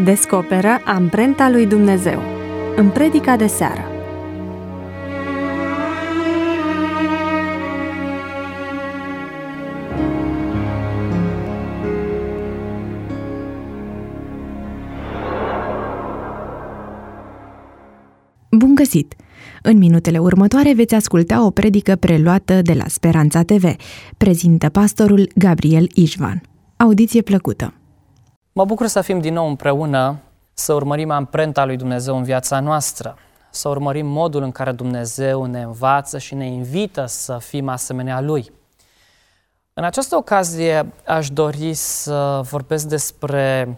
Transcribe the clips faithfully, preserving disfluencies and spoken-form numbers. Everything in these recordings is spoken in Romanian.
Descoperă amprenta lui Dumnezeu în predica de seară. Bun găsit! În minutele următoare veți asculta o predică preluată de la Speranța T V. Prezintă pastorul Gabriel Ișvan. Audiție plăcută! Mă bucur să fim din nou împreună, să urmărim amprenta lui Dumnezeu în viața noastră, să urmărim modul în care Dumnezeu ne învață și ne invită să fim asemenea Lui. În această ocazie aș dori să vorbesc despre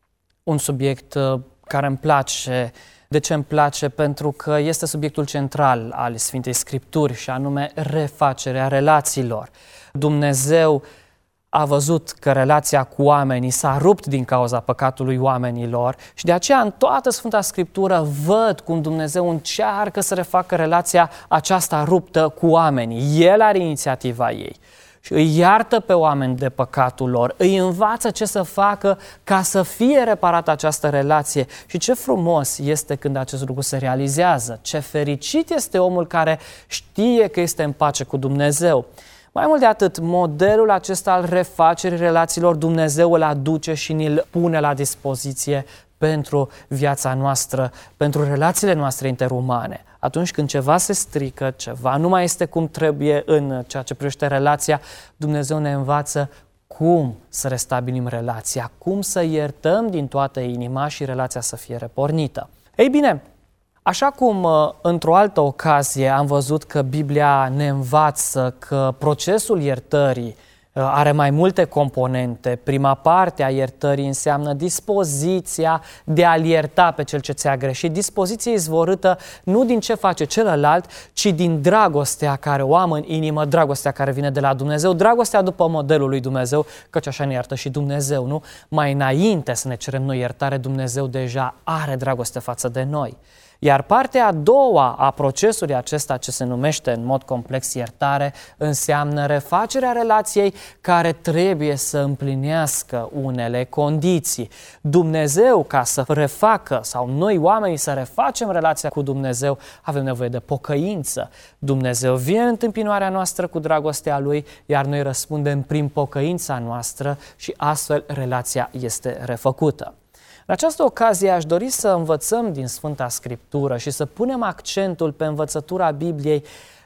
un subiect care îmi place. De ce îmi place? Pentru că este subiectul central al Sfintei Scripturi și anume refacerea relațiilor. Dumnezeu a văzut că relația cu oamenii s-a rupt din cauza păcatului oamenilor și de aceea în toată Sfânta Scriptură văd cum Dumnezeu încearcă să refacă relația aceasta ruptă cu oamenii. El are inițiativa ei și îi iartă pe oameni de păcatul lor, îi învață ce să facă ca să fie reparată această relație. Și ce frumos este când acest lucru se realizează. Ce fericit este omul care știe că este în pace cu Dumnezeu. Mai mult de atât, modelul acesta al refacerii relațiilor Dumnezeu îl aduce și ni-l pune la dispoziție pentru viața noastră, pentru relațiile noastre interumane. Atunci când ceva se strică, ceva nu mai este cum trebuie în ceea ce privește relația, Dumnezeu ne învață cum să restabilim relația, cum să iertăm din toată inima și relația să fie repornită. Ei bine, așa cum într-o altă ocazie am văzut că Biblia ne învață că procesul iertării are mai multe componente. Prima parte a iertării înseamnă dispoziția de a-l ierta pe cel ce ți-a greșit. Dispoziție izvorâtă nu din ce face celălalt, ci din dragostea care o am în inimă, dragostea care vine de la Dumnezeu, dragostea după modelul lui Dumnezeu, căci așa ne iartă și Dumnezeu, nu? Mai înainte să ne cerem noi iertare, Dumnezeu deja are dragoste față de noi. Iar partea a doua a procesului acesta, ce se numește în mod complex iertare, înseamnă refacerea relației care trebuie să împlinească unele condiții. Dumnezeu, ca să refacă, sau noi oamenii să refacem relația cu Dumnezeu, avem nevoie de pocăință. Dumnezeu vine în întâmpinarea noastră cu dragostea Lui, iar noi răspundem prin pocăința noastră și astfel relația este refăcută. În această ocazie aș dori să învățăm din Sfânta Scriptură și să punem accentul pe învățătura Bibliei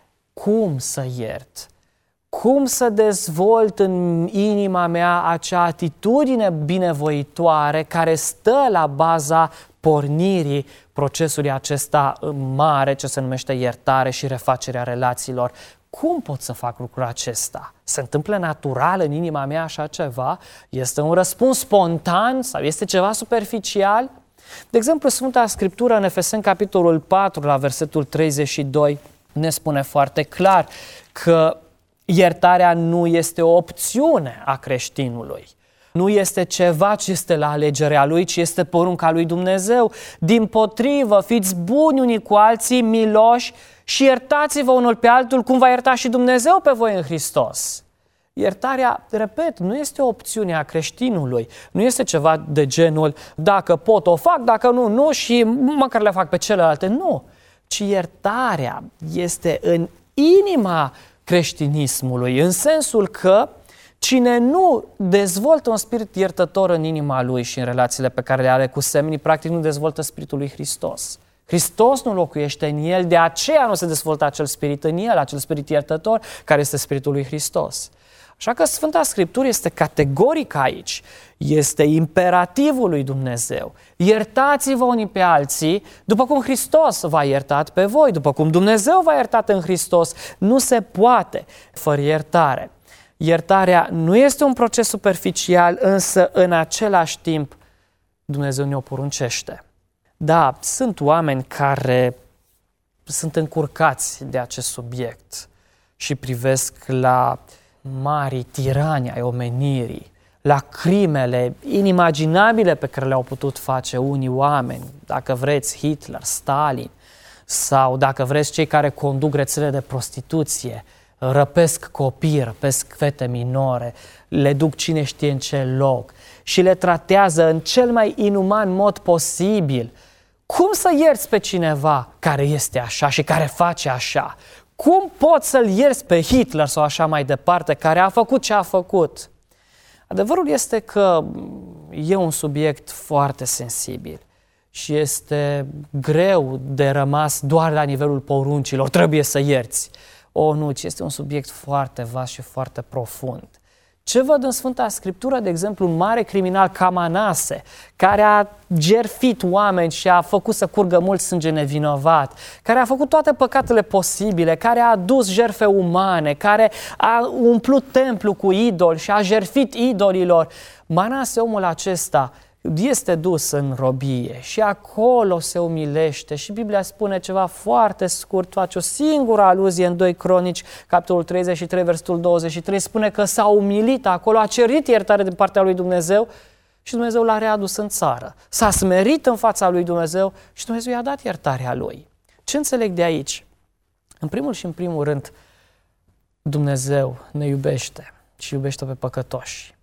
cum să iert, cum să dezvolt în inima mea acea atitudine binevoitoare care stă la baza pornirii procesului acesta mare ce se numește iertare și refacerea relațiilor. Cum pot să fac lucrul acesta? Se întâmplă natural în inima mea așa ceva? Este un răspuns spontan sau este ceva superficial? De exemplu, Sfânta Scriptură în Efeseni, capitolul patru, la versetul treizeci și doi, ne spune foarte clar că iertarea nu este o opțiune a creștinului. Nu este ceva ce este la alegerea lui, ci este porunca lui Dumnezeu. Dimpotrivă, fiți buni unii cu alții, miloși și iertați-vă unul pe altul cum va ierta și Dumnezeu pe voi în Hristos. Iertarea, repet, nu este o opțiune a creștinului. Nu este ceva de genul, dacă pot o fac, dacă nu, nu și măcar le fac pe celelalte. Nu, ci iertarea este în inima creștinismului, în sensul că cine nu dezvoltă un spirit iertător în inima lui și în relațiile pe care le are cu semenii, practic nu dezvoltă spiritul lui Hristos. Hristos nu locuiește în el, de aceea nu se dezvoltă acel spirit în el, acel spirit iertător care este spiritul lui Hristos. Așa că Sfânta Scriptură este categorică aici, este imperativul lui Dumnezeu. Iertați-vă unii pe alții, după cum Hristos v-a iertat pe voi, după cum Dumnezeu v-a iertat în Hristos. Nu se poate fără iertare. Iertarea nu este un proces superficial, însă în același timp Dumnezeu ne-o poruncește. Da, sunt oameni care sunt încurcați de acest subiect și privesc la mari tirani ai omenirii, la crimele inimaginabile pe care le-au putut face unii oameni, dacă vreți Hitler, Stalin, sau dacă vreți cei care conduc rețele de prostituție, răpesc copii, răpesc fete minore, le duc cine știe în ce loc și le tratează în cel mai inuman mod posibil. Cum să ierți pe cineva care este așa și care face așa? Cum poți să-l ierți pe Hitler sau așa mai departe, care a făcut ce a făcut? Adevărul este că e un subiect foarte sensibil și este greu de rămas doar la nivelul poruncilor, trebuie să ierți. O, nu, ci este un subiect foarte vast și foarte profund. Ce văd în Sfânta Scriptură, de exemplu, un mare criminal ca Manase, care a gerfit oameni și a făcut să curgă mult sânge nevinovat, care a făcut toate păcatele posibile, care a adus jertfe umane, care a umplut templu cu idoli și a jertfit idolilor. Manase, omul acesta, este dus în robie și acolo se umilește și Biblia spune ceva foarte scurt, face o singură aluzie în doi Cronici, capitolul treizeci și trei, versetul douăzeci și trei, spune că s-a umilit acolo, a cerut iertare din partea lui Dumnezeu și Dumnezeu l-a readus în țară. S-a smerit în fața lui Dumnezeu și Dumnezeu i-a dat iertarea lui. Ce înțeleg de aici? În primul și în primul rând, Dumnezeu ne iubește și iubește pe păcătoși.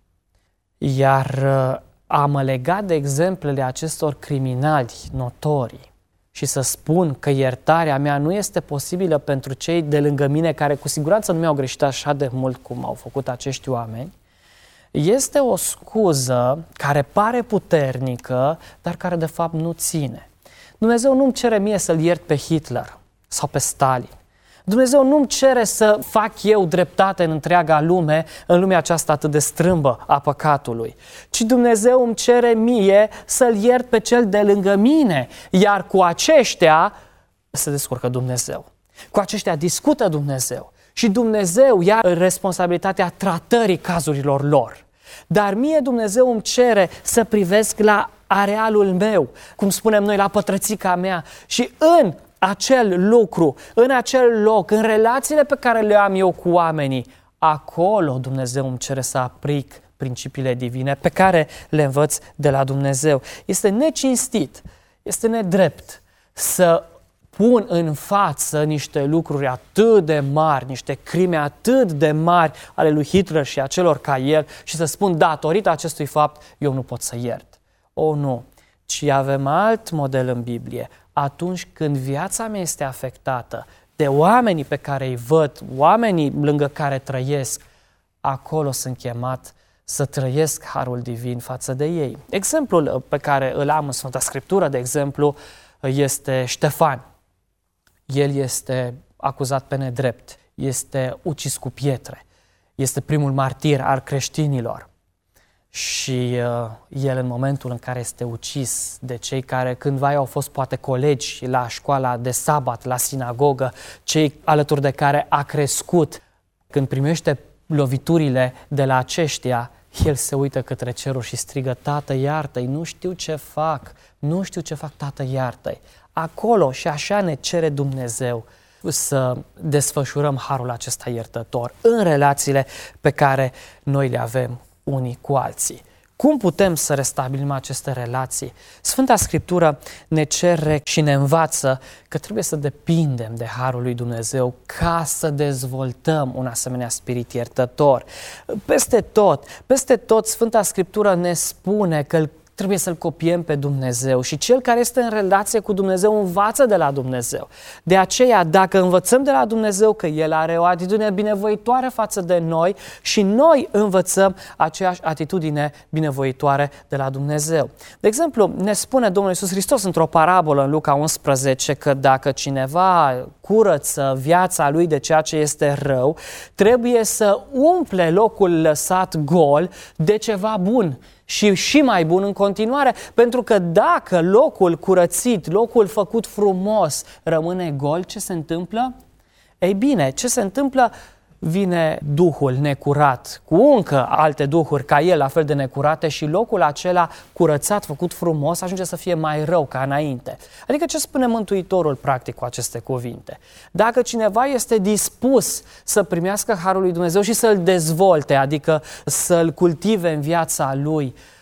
Iar a mă lega de exemplele acestor criminali notori și să spun că iertarea mea nu este posibilă pentru cei de lângă mine care cu siguranță nu mi-au greșit așa de mult cum au făcut acești oameni, este o scuză care pare puternică, dar care de fapt nu ține. Dumnezeu nu-mi cere mie să-l iert pe Hitler sau pe Stalin. Dumnezeu nu-mi cere să fac eu dreptate în întreaga lume, în lumea aceasta atât de strâmbă a păcatului, ci Dumnezeu îmi cere mie să-l iert pe cel de lângă mine, iar cu aceștia se descurcă Dumnezeu. Cu aceștia discută Dumnezeu și Dumnezeu ia responsabilitatea tratării cazurilor lor. Dar mie Dumnezeu îmi cere să privesc la arealul meu, cum spunem noi, la pătrățica mea și în acel lucru, în acel loc, în relațiile pe care le am eu cu oamenii, acolo Dumnezeu îmi cere să aplic principiile divine pe care le învăț de la Dumnezeu. Este necinstit, este nedrept să pun în față niște lucruri atât de mari, niște crime atât de mari ale lui Hitler și a celor ca el și să spun, datorită acestui fapt, eu nu pot să iert. O, nu, ci avem alt model în Biblie. Atunci când viața mea este afectată de oamenii pe care îi văd, oamenii lângă care trăiesc, acolo sunt chemat să trăiesc harul divin față de ei. Exemplul pe care îl am în Sfânta Scriptură, de exemplu, este Ștefan. El este acuzat pe nedrept, este ucis cu pietre, este primul martir al creștinilor. Și uh, el în momentul în care este ucis de cei care cândva au fost poate colegi la școala de sabat, la sinagogă, cei alături de care a crescut, când primește loviturile de la aceștia, el se uită către cerul și strigă, Tată, iartă-i, nu știu ce fac, nu știu ce fac, Tată, iartă-i. Acolo și așa ne cere Dumnezeu să desfășurăm harul acesta iertător în relațiile pe care noi le avem unii cu alții. Cum putem să restabilim aceste relații? Sfânta Scriptură ne cere și ne învață că trebuie să depindem de harul lui Dumnezeu ca să dezvoltăm un asemenea spirit iertător. Peste tot, peste tot Sfânta Scriptură ne spune că trebuie să-L copiem pe Dumnezeu și cel care este în relație cu Dumnezeu învață de la Dumnezeu. De aceea, dacă învățăm de la Dumnezeu că El are o atitudine binevoitoare față de noi și noi învățăm aceeași atitudine binevoitoare de la Dumnezeu. De exemplu, ne spune Domnul Iisus Hristos într-o parabolă în Luca unsprezece că dacă cineva curăță viața lui de ceea ce este rău, trebuie să umple locul lăsat gol de ceva bun. Și și mai bun în continuare, pentru că dacă locul curățit, locul făcut frumos rămâne gol, ce se întâmplă? Ei bine, ce se întâmplă? Vine duhul necurat cu încă alte duhuri ca el, la fel de necurate, și locul acela curățat, făcut frumos, ajunge să fie mai rău ca înainte. Adică ce spune Mântuitorul practic cu aceste cuvinte? Dacă cineva este dispus să primească harul lui Dumnezeu și să-l dezvolte, adică să-l cultive în viața lui,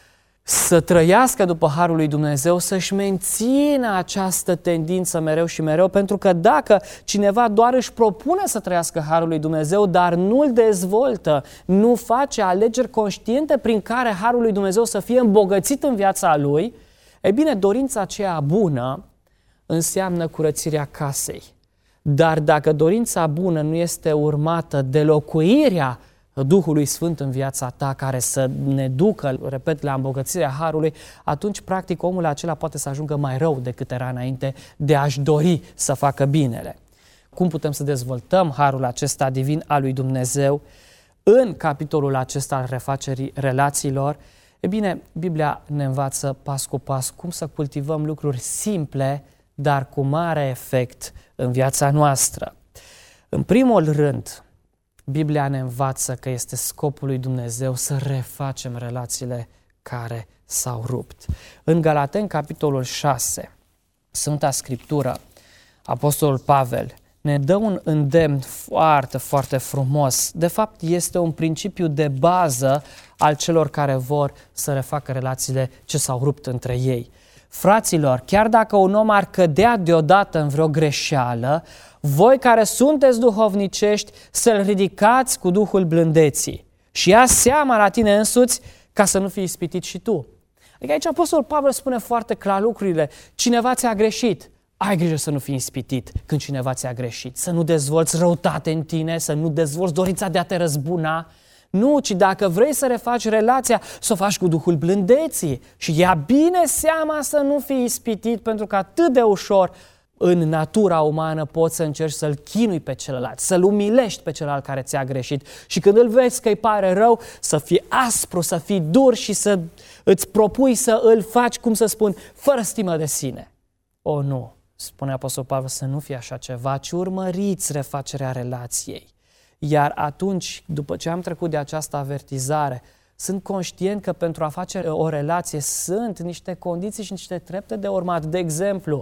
să trăiască după harul lui Dumnezeu, să-și mențină această tendință mereu și mereu, pentru că dacă cineva doar își propune să trăiască harul lui Dumnezeu, dar nu îl dezvoltă, nu face alegeri conștiente prin care harul lui Dumnezeu să fie îmbogățit în viața lui, e bine, dorința aceea bună înseamnă curățirea casei. Dar dacă dorința bună nu este urmată de locuirea Duhului Sfânt în viața ta, care să ne ducă, repet, la îmbogățirea harului, atunci, practic, omul acela poate să ajungă mai rău decât era înainte de a-și dori să facă binele. Cum putem să dezvoltăm harul acesta divin al lui Dumnezeu în capitolul acesta al refacerii relațiilor? E bine, Biblia ne învață pas cu pas cum să cultivăm lucruri simple, dar cu mare efect în viața noastră. În primul rând, Biblia ne învață că este scopul lui Dumnezeu să refacem relațiile care s-au rupt. În Galateni, capitolul șase, Sfânta Scriptură, Apostolul Pavel ne dă un îndemn foarte, foarte frumos. De fapt, este un principiu de bază al celor care vor să refacă relațiile ce s-au rupt între ei. Fraților, chiar dacă un om ar cădea deodată în vreo greșeală, voi care sunteți duhovnicești să-l ridicați cu Duhul blândeții și ia seama la tine însuți ca să nu fii ispitit și tu. Adică aici Apostolul Pavel spune foarte clar lucrurile. Cineva ți-a greșit, ai grijă să nu fii ispitit când cineva ți-a greșit, să nu dezvolți răutate în tine, să nu dezvolți dorința de a te răzbuna. Nu, ci dacă vrei să refaci relația, să o faci cu Duhul blândeții și ia bine seama să nu fii ispitit, pentru că atât de ușor în natura umană poți să încerci să-l chinui pe celălalt, să-l umilești pe celălalt care ți-a greșit și când îl vezi că îi pare rău, să fii aspru, să fii dur și să îți propui să îl faci, cum să spun, fără stimă de sine. O, nu, spune Apostolul Pavel, să nu fie așa ceva, ci urmăriți refacerea relației. Iar atunci, după ce am trecut de această avertizare, sunt conștient că pentru a face o relație sunt niște condiții și niște trepte de urmat. De exemplu,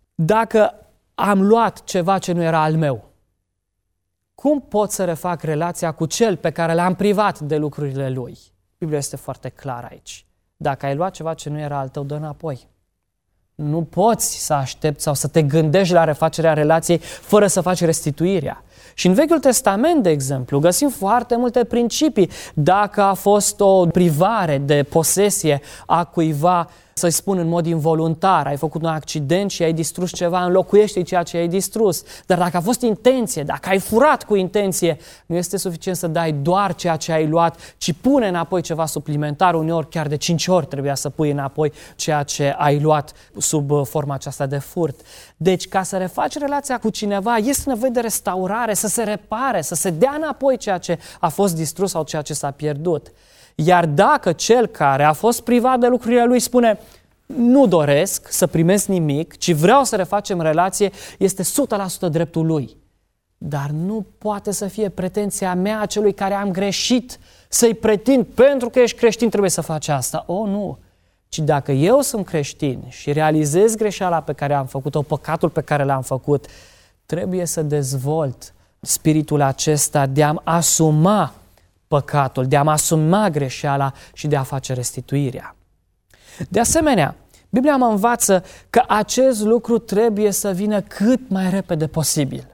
dacă am luat ceva ce nu era al meu, cum pot să refac relația cu cel pe care l-am privat de lucrurile lui? Biblia este foarte clară aici. Dacă ai luat ceva ce nu era al tău, dă înapoi. Nu poți să aștepți sau să te gândești la refacerea relației fără să faci restituirea. Și în Vechiul Testament, de exemplu, găsim foarte multe principii. Dacă a fost o privare de posesie a cuiva, să-i spun în mod involuntar, ai făcut un accident și ai distrus ceva, înlocuiește ceea ce ai distrus. Dar dacă a fost intenție, dacă ai furat cu intenție, nu este suficient să dai doar ceea ce ai luat, ci pune înapoi ceva suplimentar, uneori chiar de cinci ori trebuia să pui înapoi ceea ce ai luat sub forma aceasta de furt. Deci, ca să refaci relația cu cineva, este nevoie de restaurare, să se repare, să se dea înapoi ceea ce a fost distrus sau ceea ce s-a pierdut. Iar dacă cel care a fost privat de lucrurile lui spune nu doresc să primesc nimic, ci vreau să refacem relație, este o sută la sută dreptul lui. Dar nu poate să fie pretenția mea, celui care am greșit, să-i pretind pentru că ești creștin trebuie să faci asta. O, nu! Ci dacă eu sunt creștin și realizez greșeala pe care am făcut-o, păcatul pe care l-am făcut, trebuie să dezvolt spiritul acesta de a-mi asuma păcatul, de a-mi asuma greșeala și de a face restituirea. De asemenea, Biblia mă învață că acest lucru trebuie să vină cât mai repede posibil.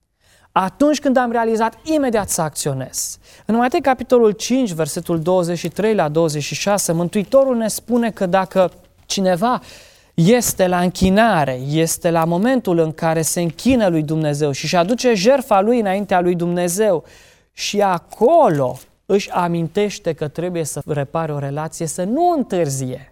Atunci când am realizat, imediat să acționez. În Matei, capitolul cinci, versetul douăzeci și trei la douăzeci și șase, Mântuitorul ne spune că dacă cineva este la închinare, este la momentul în care se închină lui Dumnezeu și își aduce jertfa lui înaintea lui Dumnezeu și acolo își amintește că trebuie să repare o relație, să nu întârzie,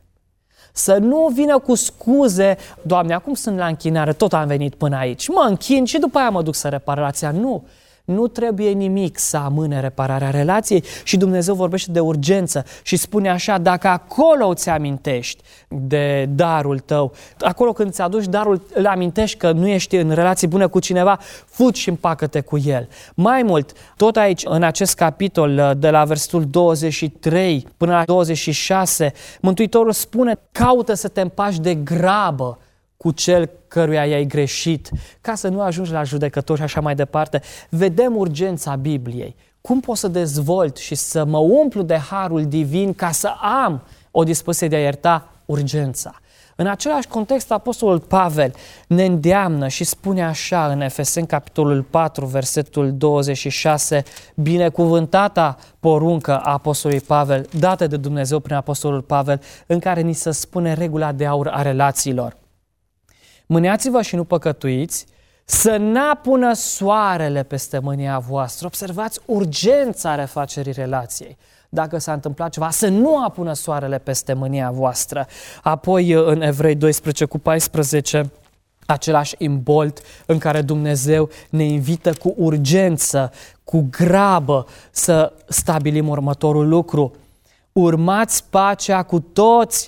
să nu vină cu scuze, Doamne, acum sunt la închinare, tot am venit până aici, mă închin și după aia mă duc să repar relația. Nu, nu trebuie nimic să amâne repararea relației și Dumnezeu vorbește de urgență și spune așa, dacă acolo îți amintești de darul tău, acolo când îți aduci darul, îl amintești că nu ești în relații bune cu cineva, fugi și împacă-te cu el. Mai mult, tot aici, în acest capitol, de la versetul douăzeci și trei până la douăzeci și șase, Mântuitorul spune, caută să te împaci de grabă cu cel căruia i-ai greșit, ca să nu ajungi la judecător și așa mai departe. Vedem urgența Bibliei. Cum pot să dezvolt și să mă umplu de harul divin ca să am o dispoziție de a ierta, urgența. În același context, apostolul Pavel ne îndeamnă și spune așa în Efeseni, capitolul patru, versetul douăzeci și șase, binecuvântata poruncă a apostolului Pavel, dată de Dumnezeu prin apostolul Pavel, în care ni se spune regula de aur a relațiilor. Mâniați-vă și nu păcătuiți, să n-apună soarele peste mânia voastră. Observați urgența refacerii relației. Dacă s-a întâmplat ceva, să nu apună soarele peste mânia voastră. Apoi în Evrei doisprezece cu paisprezece, același imbold în care Dumnezeu ne invită cu urgență, cu grabă să stabilim următorul lucru. Urmați pacea cu toți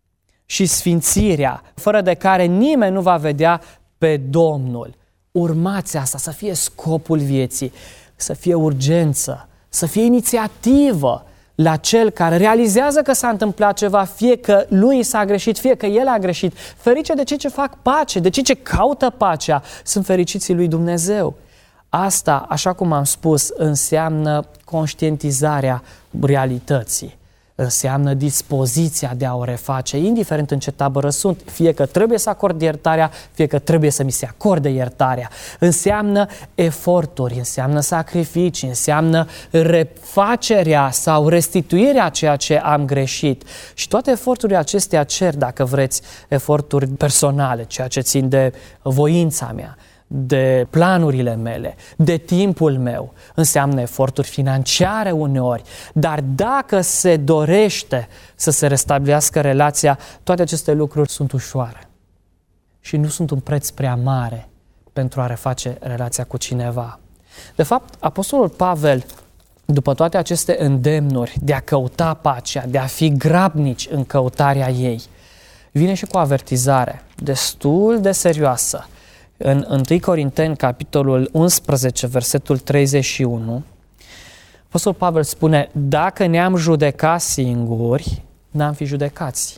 și sfințirea, fără de care nimeni nu va vedea pe Domnul. Urmați asta, să fie scopul vieții, să fie urgență, să fie inițiativă la cel care realizează că s-a întâmplat ceva, fie că lui s-a greșit, fie că el a greșit. Ferice de cei ce fac pace, de cei ce caută pacea, sunt fericiții lui Dumnezeu. Asta, așa cum am spus, înseamnă conștientizarea realității. Înseamnă dispoziția de a o reface, indiferent în ce tabără sunt, fie că trebuie să acord iertarea, fie că trebuie să mi se acorde iertarea. Înseamnă eforturi, înseamnă sacrificii, înseamnă refacerea sau restituirea ceea ce am greșit. Și toate eforturile acestea cer, dacă vreți, eforturi personale, ceea ce țin de voința mea, de planurile mele, de timpul meu, înseamnă eforturi financiare uneori, dar dacă se dorește să se restabilească relația, toate aceste lucruri sunt ușoare și nu sunt un preț prea mare pentru a reface relația cu cineva. De fapt, apostolul Pavel, după toate aceste îndemnuri de a căuta pacea, de a fi grabnici în căutarea ei, vine și cu o avertizare destul de serioasă. În întâi Corinteni, capitolul unsprezece, versetul treizeci și unu, apostolul Pavel spune: dacă ne-am judecat singuri, n-am fi judecați.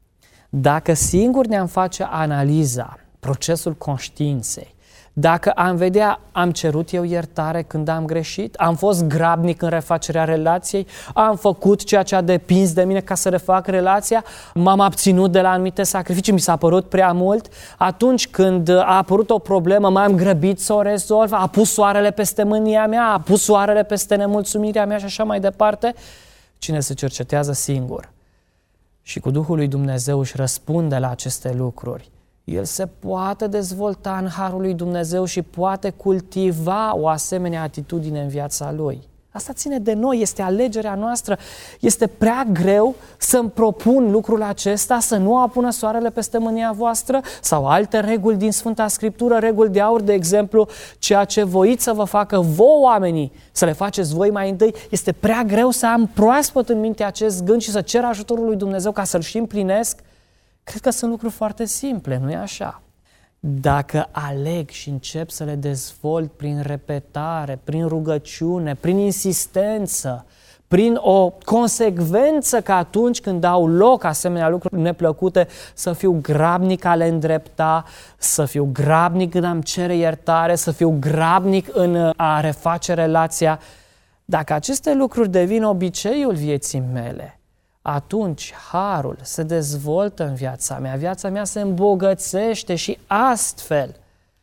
Dacă singuri ne-am face analiza, procesul conștiinței, dacă am vedea, am cerut eu iertare când am greșit, am fost grabnic în refacerea relației, am făcut ceea ce a depins de mine ca să refac relația, m-am abținut de la anumite sacrificii, mi s-a părut prea mult, atunci când a apărut o problemă, m-am grăbit să o rezolv, a pus soarele peste mânia mea, a pus soarele peste nemulțumirea mea și așa mai departe. Cine se cercetează singur și cu Duhul lui Dumnezeu își răspunde la aceste lucruri, el se poate dezvolta în harul lui Dumnezeu și poate cultiva o asemenea atitudine în viața lui. Asta ține de noi, este alegerea noastră. Este prea greu să-mi propun lucrul acesta, să nu apună soarele peste mânia voastră, sau alte reguli din Sfânta Scriptură, reguli de aur, de exemplu, ceea ce voiți să vă facă vouă oamenii, să le faceți voi mai întâi. Este prea greu să am proaspăt în minte acest gând și să cer ajutorul lui Dumnezeu ca să-l și împlinesc. Cred că sunt lucruri foarte simple, nu-i așa? Dacă aleg și încep să le dezvolt prin repetare, prin rugăciune, prin insistență, prin o consecvență că atunci când au loc asemenea lucruri neplăcute, să fiu grabnic a le îndrepta, să fiu grabnic când am cere iertare, să fiu grabnic în a reface relația. Dacă aceste lucruri devin obiceiul vieții mele, atunci harul se dezvoltă în viața mea, viața mea se îmbogățește și astfel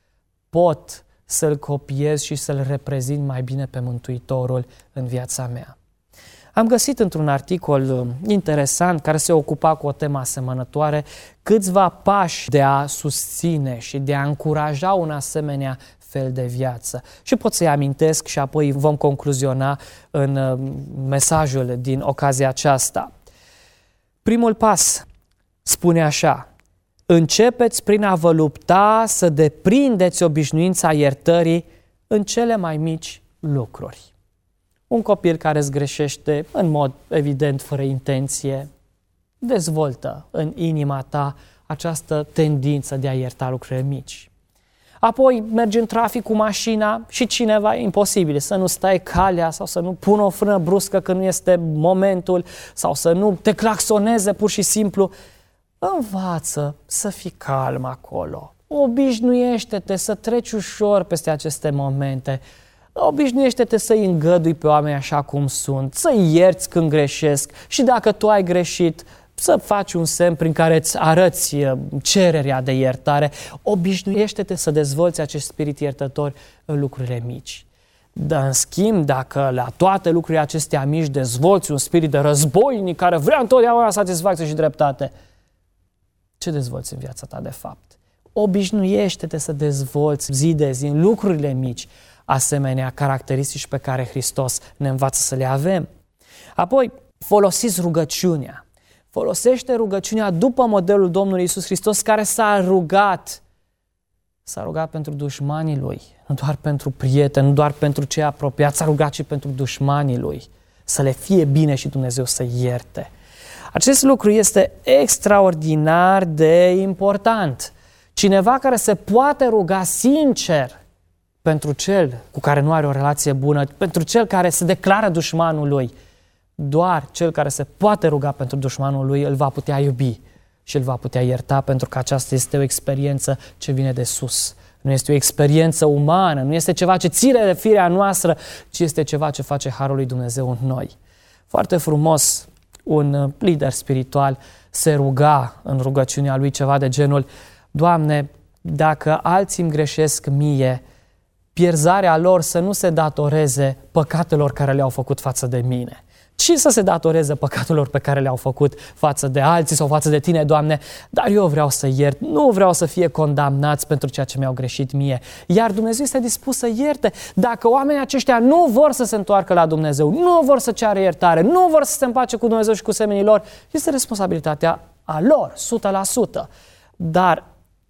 pot să-L copiez și să-L reprezint mai bine pe Mântuitorul în viața mea. Am găsit într-un articol interesant care se ocupa cu o temă asemănătoare câțiva pași de a susține și de a încuraja un asemenea fel de viață. Și pot să-i amintesc și apoi vom concluziona în mesajul din ocazia aceasta. Primul pas spune așa: începeți prin a vă lupta să deprindeți obișnuința iertării în cele mai mici lucruri. Un copil care îți greșește în mod evident, fără intenție, dezvoltă în inima ta această tendință de a ierta lucrurile mici. Apoi mergi în trafic cu mașina și cineva, e imposibil să nu stai calea sau să nu pună o frână bruscă când nu este momentul sau să nu te claxoneze pur și simplu. Învață să fii calm acolo. Obișnuiește-te să treci ușor peste aceste momente. Obișnuiește-te să-i îngădui pe oameni așa cum sunt, să-i ierți când greșesc și dacă tu ai greșit, să faci un semn prin care îți arăți cererea de iertare. Obișnuiește-te să dezvolți acest spirit iertător în lucrurile mici. Dar în schimb, dacă la toate lucrurile acestea mici dezvolți un spirit de războinic care vrea întotdeauna satisfacție și dreptate, ce dezvolți în viața ta de fapt? Obișnuiește-te să dezvolți zi de zi în lucrurile mici asemenea caracteristici pe care Hristos ne învață să le avem. Apoi, folosiți rugăciunea. Folosește rugăciunea după modelul Domnului Iisus Hristos, care s-a rugat. S-a rugat pentru dușmanii Lui, nu doar pentru prieteni, nu doar pentru cei apropiați, s-a rugat și pentru dușmanii Lui. Să le fie bine și Dumnezeu să ierte. Acest lucru este extraordinar de important. Cineva care se poate ruga sincer pentru cel cu care nu are o relație bună, pentru cel care se declară dușmanul lui, doar cel care se poate ruga pentru dușmanul lui îl va putea iubi și îl va putea ierta, pentru că aceasta este o experiență ce vine de sus. Nu este o experiență umană, nu este ceva ce ține de firea noastră, ci este ceva ce face Harul lui Dumnezeu în noi. Foarte frumos, un lider spiritual se ruga în rugăciunea lui ceva de genul: Doamne, dacă alții îmi greșesc mie, pierzarea lor să nu se datoreze păcatelor care le-au făcut față de mine, ci să se datoreze păcatelor pe care le-au făcut față de alții sau față de Tine, Doamne, dar eu vreau să iert, nu vreau să fie condamnați pentru ceea ce mi-au greșit mie. Iar Dumnezeu este dispus să ierte. Dacă oamenii aceștia nu vor să se întoarcă la Dumnezeu, nu vor să ceară iertare, nu vor să se împace cu Dumnezeu și cu semenii lor, este responsabilitatea a lor, o sută la sută. Dar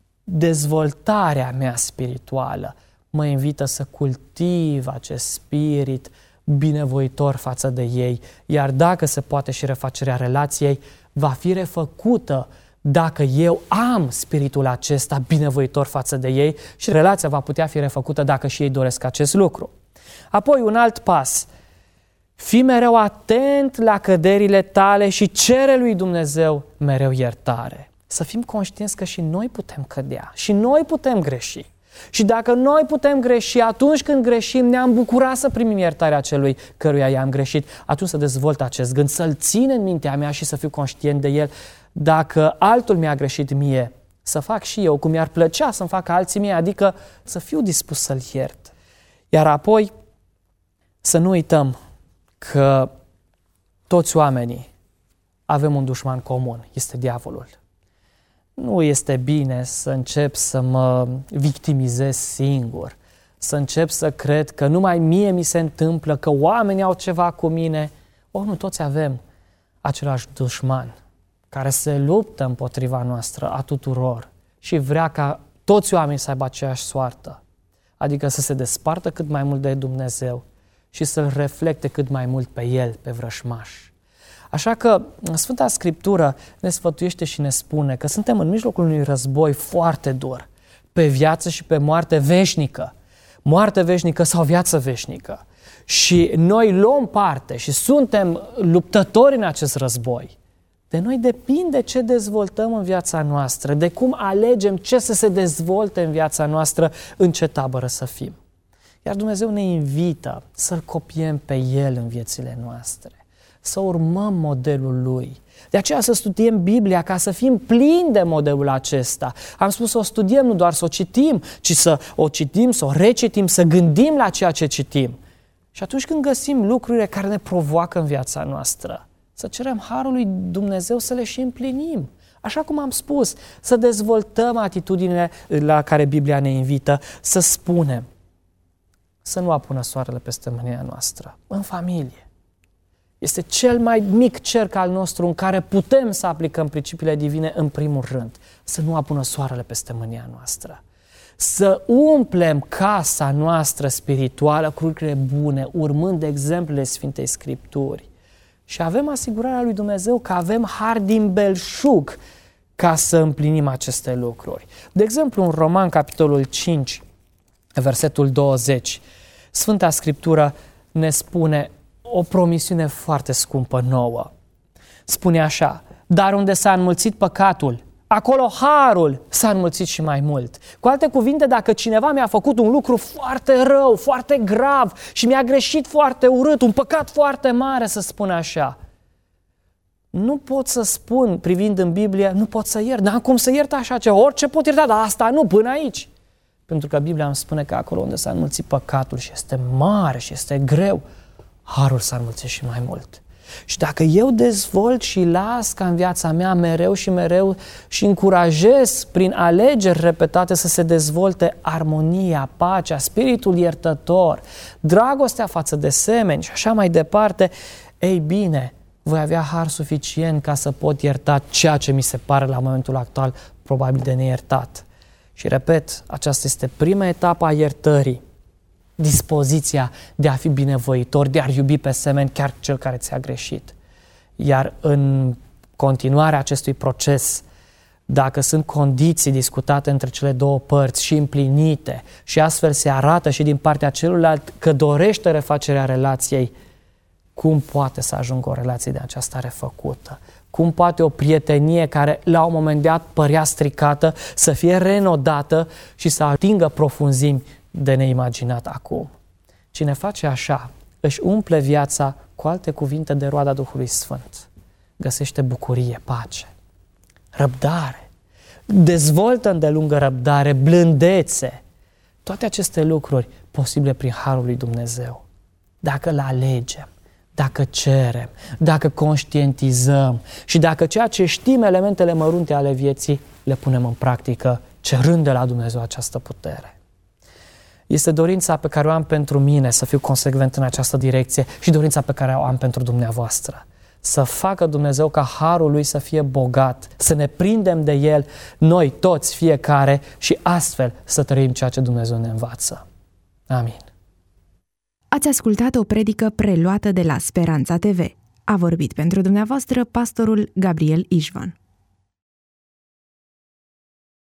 dezvoltarea mea spirituală mă invită să cultiv acest spirit binevoitor față de ei, iar dacă se poate și refacerea relației va fi refăcută dacă eu am spiritul acesta binevoitor față de ei, și relația va putea fi refăcută dacă și ei doresc acest lucru. Apoi un alt pas: fii mereu atent la căderile tale și cere lui Dumnezeu mereu iertare. Să fim conștienți că și noi putem cădea, și noi putem greși. Și dacă noi putem greși, atunci când greșim, ne-am bucurat să primim iertarea celui căruia i-am greșit. Atunci să dezvolt acest gând, să-l țin în mintea mea și să fiu conștient de el. Dacă altul mi-a greșit mie, să fac și eu cum mi-ar plăcea să-mi facă alții mie, adică să fiu dispus să-l iert. Iar apoi să nu uităm că toți oamenii avem un dușman comun, este diavolul. Nu este bine să încep să mă victimizez singur, să încep să cred că numai mie mi se întâmplă, că oamenii au ceva cu mine. Oh, nu, toți avem același dușman care se luptă împotriva noastră a tuturor și vrea ca toți oamenii să aibă aceeași soartă, adică să se despartă cât mai mult de Dumnezeu și să-L reflecte cât mai mult pe El, pe vrășmaș. Așa că Sfânta Scriptură ne sfătuiește și ne spune că suntem în mijlocul unui război foarte dur, pe viață și pe moarte veșnică, moarte veșnică sau viață veșnică. Și noi luăm parte și suntem luptători în acest război. De noi depinde ce dezvoltăm în viața noastră, de cum alegem ce să se dezvolte în viața noastră, în ce tabără să fim. Iar Dumnezeu ne invită să-L copiem pe El în viețile noastre, să urmăm modelul Lui. De aceea să studiem Biblia, ca să fim plini de modelul acesta. Am spus să o studiem, nu doar să o citim, ci să o citim, să o recitim, să gândim la ceea ce citim. Și atunci când găsim lucrurile care ne provoacă în viața noastră, să cerem harul lui Dumnezeu să le și împlinim. Așa cum am spus, să dezvoltăm atitudinile la care Biblia ne invită, să spunem, să nu apună soarele peste mânia noastră, în familie. Este cel mai mic cerc al nostru în care putem să aplicăm principiile divine în primul rând. Să nu apună soarele peste mânia noastră. Să umplem casa noastră spirituală cu lucrurile bune, urmând exemplele Sfintei Scripturi. Și avem asigurarea lui Dumnezeu că avem har din belșug ca să împlinim aceste lucruri. De exemplu, în Roman, capitolul cinci, versetul douăzeci, Sfânta Scriptură ne spune o promisiune foarte scumpă nouă. Spune așa: dar unde s-a înmulțit păcatul, acolo harul s-a înmulțit și mai mult. Cu alte cuvinte, dacă cineva mi-a făcut un lucru foarte rău, foarte grav și mi-a greșit foarte urât, un păcat foarte mare, să spun așa, Nu pot să spun, privind în Biblie, nu pot să iert. N-am cum să iert așa ceva. Orice pot ierta, dar asta nu, până aici. Pentru că Biblia îmi spune că acolo unde s-a înmulțit păcatul și este mare și este greu, harul s-a înmulțit și mai mult. Și dacă eu dezvolt și las ca în viața mea mereu și mereu și încurajez prin alegeri repetate să se dezvolte armonia, pacea, spiritul iertător, dragostea față de semeni și așa mai departe, ei bine, voi avea har suficient ca să pot ierta ceea ce mi se pare la momentul actual probabil de neiertat. Și repet, aceasta este prima etapă a iertării. Dispoziția de a fi binevoitor, de a iubi pe semeni chiar cel care ți-a greșit. Iar în continuarea acestui proces, dacă sunt condiții discutate între cele două părți și împlinite și astfel se arată și din partea celuilalt că dorește refacerea relației, cum poate să ajungă o relație de aceasta refăcută? Cum poate o prietenie care la un moment dat părea stricată să fie renodată și să atingă profunzimi de neimaginat acum? Cine face așa, își umple viața, cu alte cuvinte, de roada Duhului Sfânt. Găsește bucurie, pace, răbdare, dezvoltă îndelungă răbdare, blândețe. Toate aceste lucruri posibile prin harul lui Dumnezeu. Dacă le alegem, dacă cerem, dacă conștientizăm și dacă ceea ce știm, elementele mărunte ale vieții, le punem în practică, cerând de la Dumnezeu această putere. Este dorința pe care o am pentru mine să fiu consecvent în această direcție și dorința pe care o am pentru dumneavoastră. Să facă Dumnezeu ca harul Lui să fie bogat, să ne prindem de El, noi toți, fiecare, și astfel să trăim ceea ce Dumnezeu ne învață. Amin. Ați ascultat o predică preluată de la Speranța T V. A vorbit pentru dumneavoastră pastorul Gabriel Ișvan.